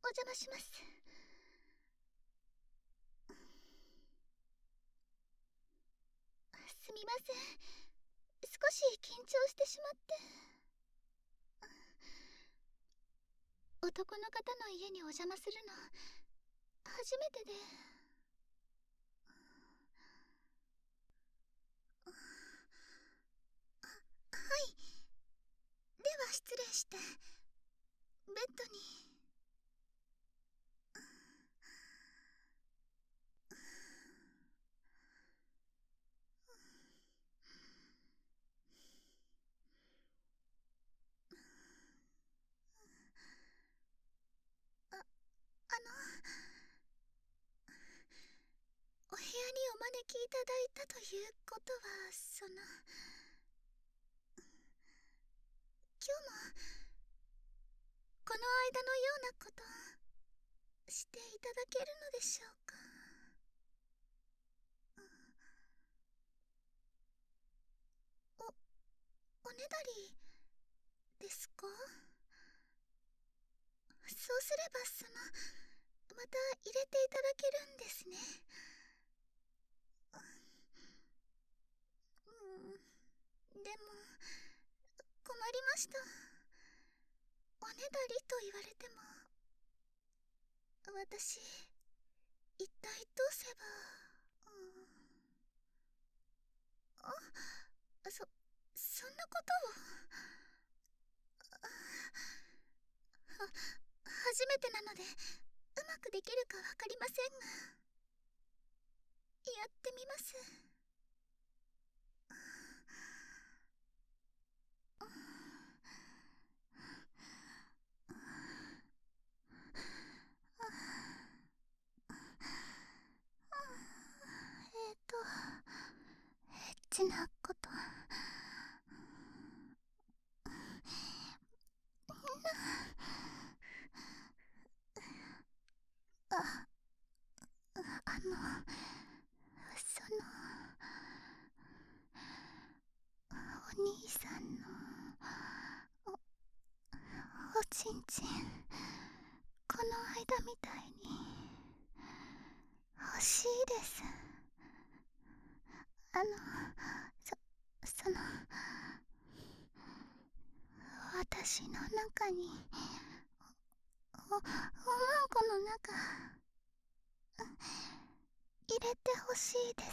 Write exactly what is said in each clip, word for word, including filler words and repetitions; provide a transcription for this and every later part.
邪魔します。すみません、少し緊張してしまって。男の方の家にお邪魔するの初めてで。はい、では失礼してベッドに。あ、あのお部屋にお招きいただいたということは、その今日もこの間のようなことしていただけるのでしょうか。お、おねだりですか？そうすればそのまた入れていただけるんですね。うん、でも困りました。おねだりと言われても私一体どうすれば。うん、あ、そそんなことを。は初めてなのでうまくできるかわかりませんが、やってみます。えっとエッチなこと。あ、あのそのお兄さんのお、おちんちんこの間みたいに欲しいです。あのそその私の中におおまんこの中入れてほしいです。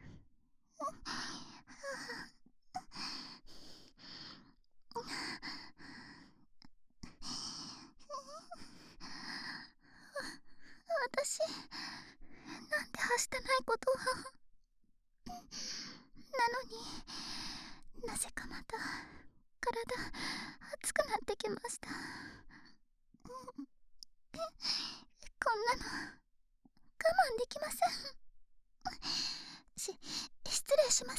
私なんてはしたないことを。なのになぜかまた体熱くなってきました。こんなの我慢できません。し失礼します。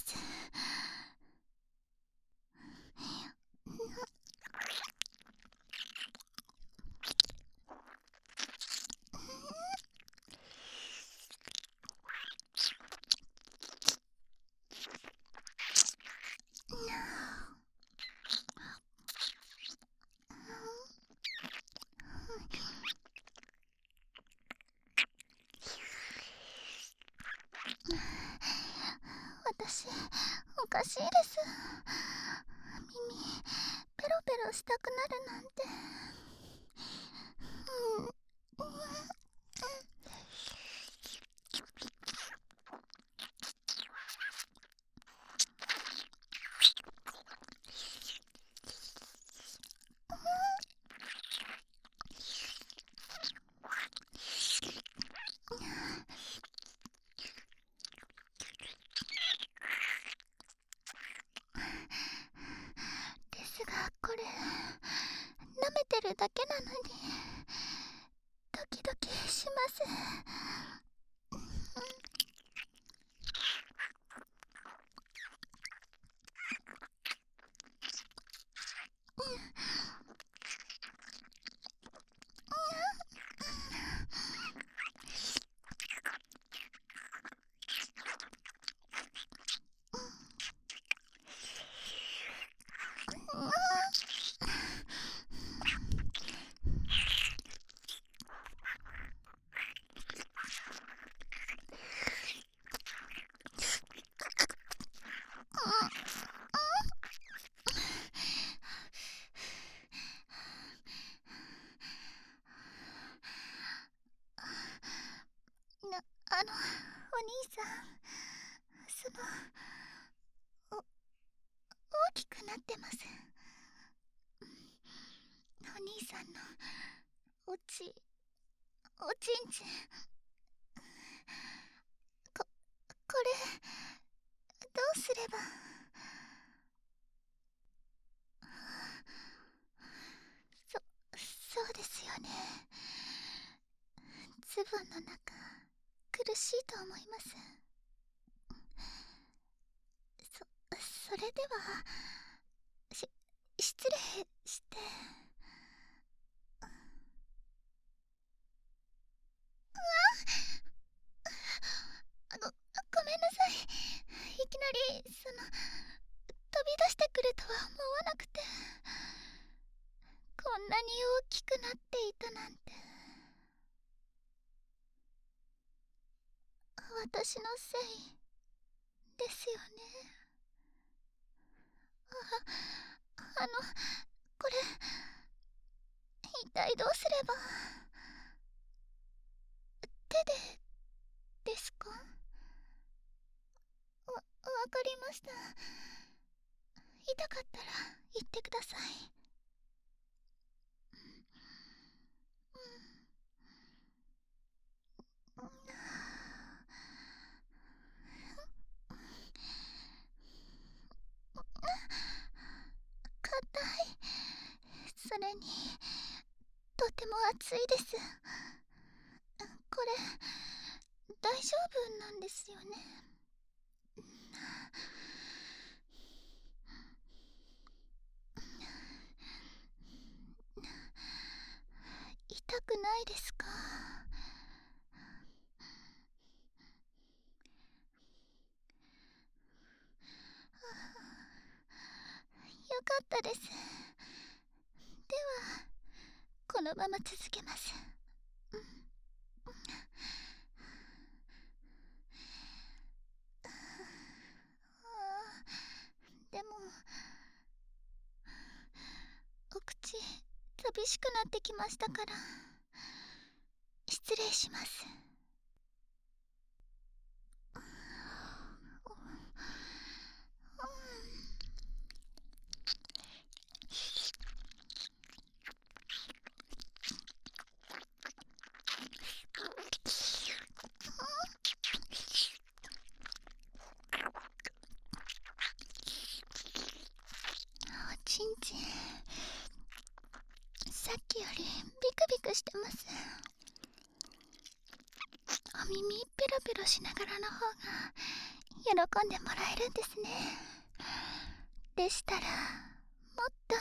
私おかしいです。耳ペロペロしたくなるなんて。うん、うん、ですがこれ舐めてるだけなのにドキドキします。 あの、お兄さん、その、お、大きくなってます。お兄さんの、おち、おちんちん。こ、これ、どうすれば。そ、そうですよね。ズボンの中、苦しいと思います。そ、それでは、し、失礼して。あ、ご、ごめんなさい。いきなり、その、飛び出してくるとは思わなくて。こんなに大きくなっていたなんて。私のせいですよね。あ、あの、これ、一体どうすれば。手で、ですか？わ、わかりました。痛かったら言ってください。うん、硬い。それに、とても熱いです。これ、大丈夫なんですよね。痛くないですか？よかったです。では、このまま続けます。でも、お口寂しくなってきましたから、失礼します。おちんちん、さっきよりビクビクしてます。お耳ペロペロしながらの方が喜んでもらえるんですね。でしたら、もっと。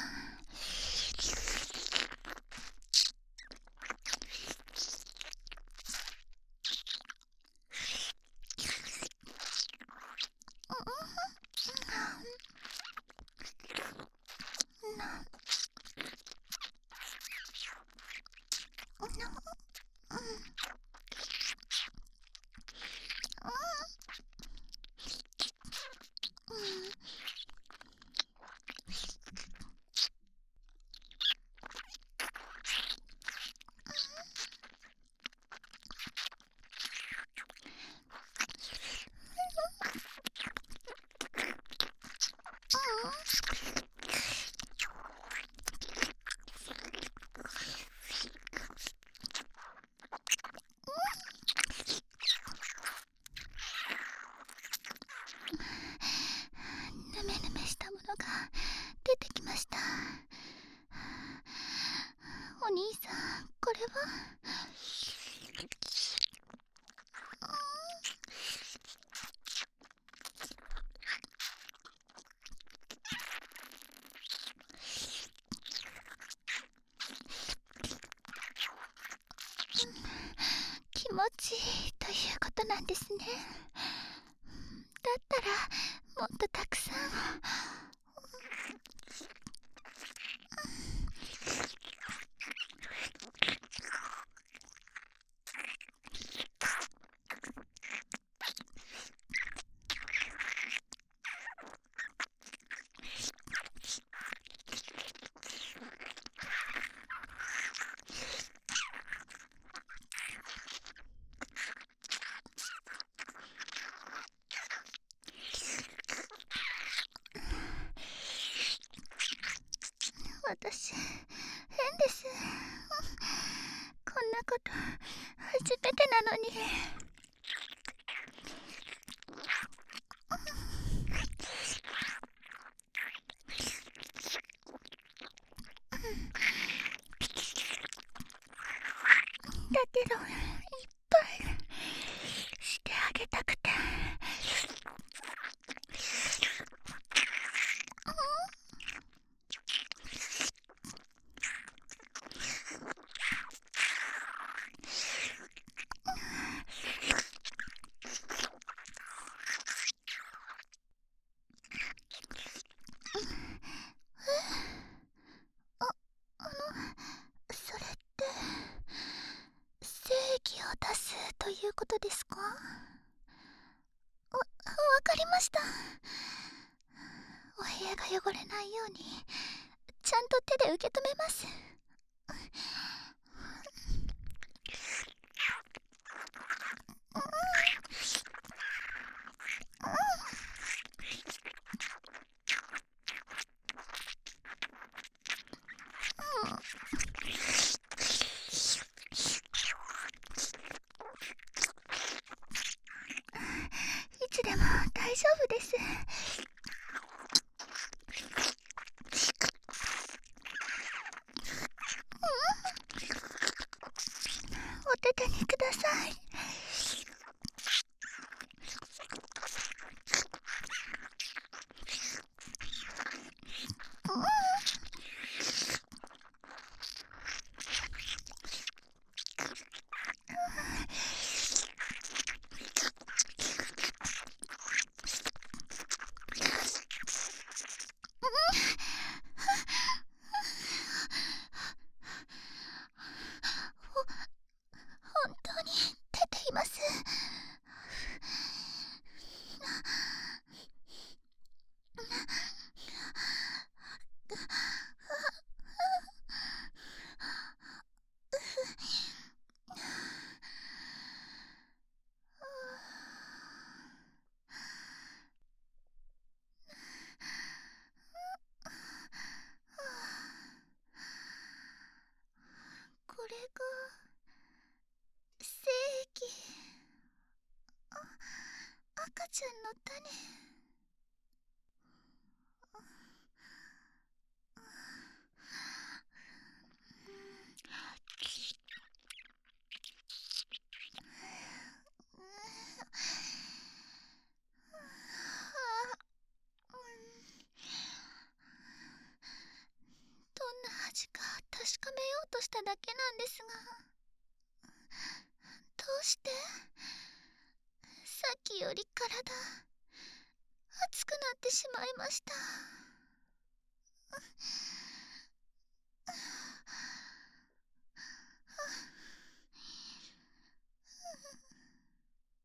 ぬめぬめしたものが出てきました。お兄さん、これは。気持ちいいということなんですね。だったらもっとたくさん。 私変です。こんなこと初めてなのに。だけどいっぱいしてあげたくて。あ、あの、それって正義を出すということですか？わ、わかりました。お部屋が汚れないようにちゃんと手で受け止めます。いつでも大丈夫です。お手手にください。本当に出ています。これが正義。あ、赤ちゃんの種。どんな味か確かめようとしただけなんですが、どうしてさっきより体熱くなってしまいました。